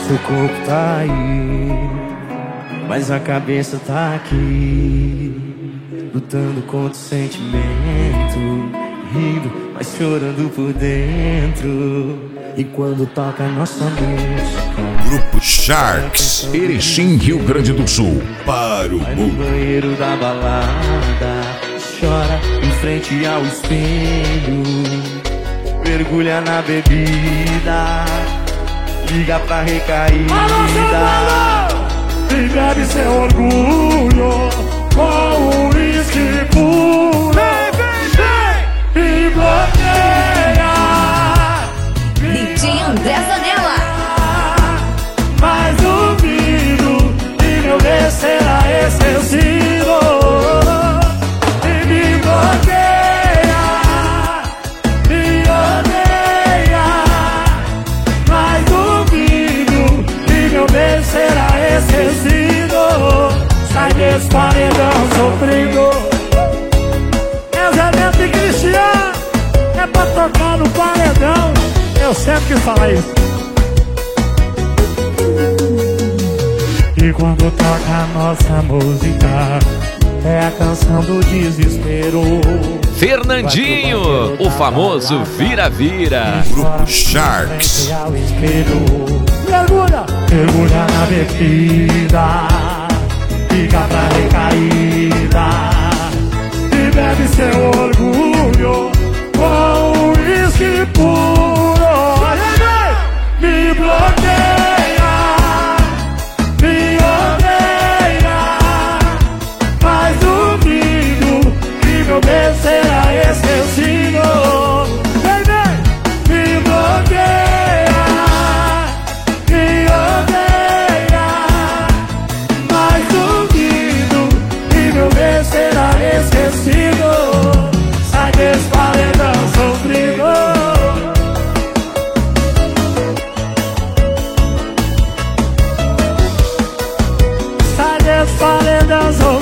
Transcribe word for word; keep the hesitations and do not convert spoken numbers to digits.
Seu corpo tá aí, mas a cabeça tá aqui, lutando contra o sentimento, rindo, mas chorando por dentro. E quando toca a nossa música, Grupo Sharks, Erechim, Rio Grande do Sul, para o vai no mundo. banheiro da balada, chora em frente ao espelho, mergulha na bebida, liga pra recaída e bebe seu orgulho com o uísque puro. Vem, vem, vem! E bloqueia D J André Zanella. mas duvido que meu bem será esquecido. E me bloqueia, me odeia, mas duvido que meu bem será esquecido. Sai desse paredão sofrido. É Zé Neto e Cristiano, é pra tocar no paredão. Eu sempre quis falar isso. E quando toca a nossa música, é a canção do desespero. Fernandinho, o famoso vira-vira. Grupo Sharks. Mergulha, mergulha na bebida, fica pra recaída e bebe seu orgulho com o uísque puro. Me bloqueia, me odeia, mas duvido que meu bem será esquecido. Vem, vem! Me bloqueia, me odeia, mas duvido que meu bem será esquecido. Sai desse paredão sofrido. Paredão sofrido.